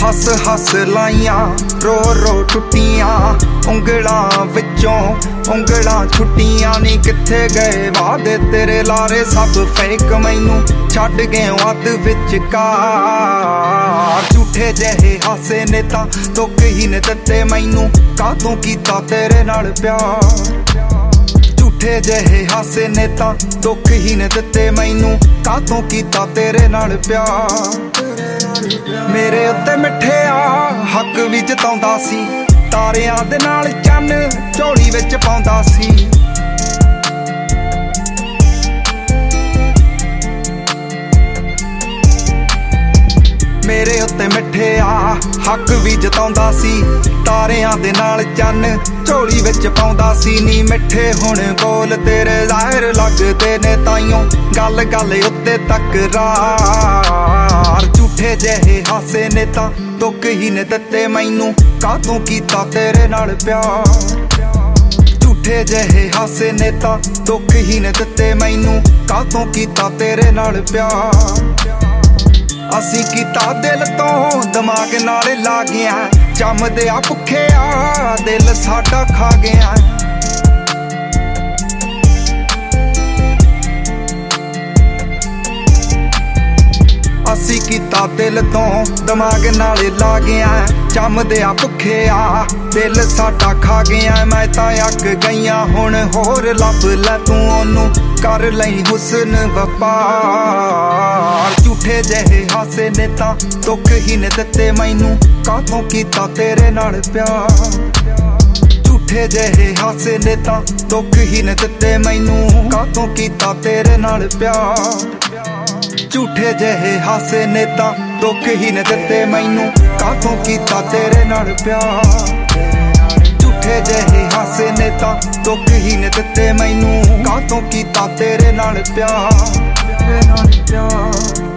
हस हस लाइयां रो रो टुटियां उंगलां विचों उंगलां छुट्टियां नी किथे गए वादे तेरे लारे सब फेक मैनू छड्ड गए अद विचकार झूठे जहे हासे ने तां दुख ही ने दित्ते मैनू कातों कीता तेरे नाल प्यार झूठे जहे हासे ने तां दुख ही ने दित्ते मैनू कातों कीता तेरे नाल प्यार मेरे उत्ते मिठे आ हक भी जताउंदा सी तारियां दे नाल चन्न झोली विच पाउंदा सी मेरे उत्ते मिठे आ हक भी जताउंदा सी तारियां दे नाल चन्न झोली विच पाउंदा सी नी मिठे हुण बोल तेरे ज़ाहिर लगदे ने ताइयों गल गल उत्ते तकरार झूठे जहे हासे ने तां दुख ही ने दित्ते मैनू कातों कीता तेरे नाल प्यार झूठे जहे हासे ने तां दुख ही ने दित्ते मैनू कातों कीता तेरे नाल प्यार असी कीता दिल तो दिमाग नाल ला गया जमदे आ भुखे आ दिल साडा खा गया असी कीता दिल तो दिमाग नाल ला गया जमदे आ भुखे आ दिल साडा खा गया मैं तां अक गईया हुण होर लभ लै तू ओनू कर लई हुस्न वपार झूठे जहे हासे ने तां दुख ही ने दित्ते मैनू कातों कीता तेरे नाल प्यार झूठे जहे हासे ने तां दुख ही ने दित्ते मैनू कातों कीता तेरे नाल प्यार झूठे जहे हासे ने तां दुख ही ने दित्ते मैनू कातों कीता तेरे नाल प्यार झूठे जहे हासे ने तां दुख ही ने दित्ते मैनू कातों कीता तेरे नाल प्यार